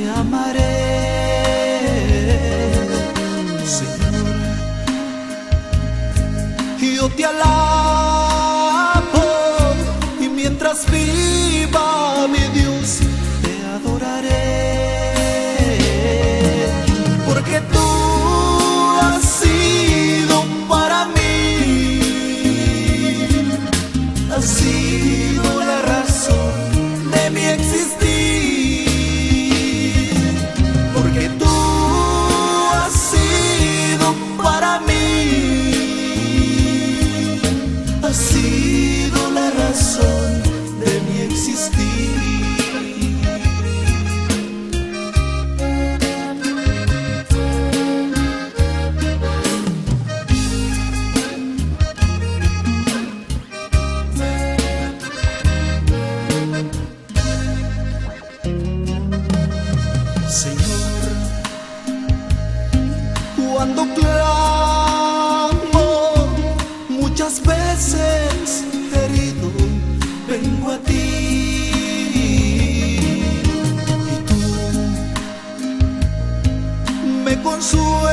amaré, Señor. Yo te alabo y mientras viva, mi Dios, te adoraré, porque tú has sido para mí, has sido la razón de mi existir, porque tú has sido para mí, has sido la razón de mi existir. Señor, cuando clamo, muchas veces herido, vengo a ti, y tú me consuelas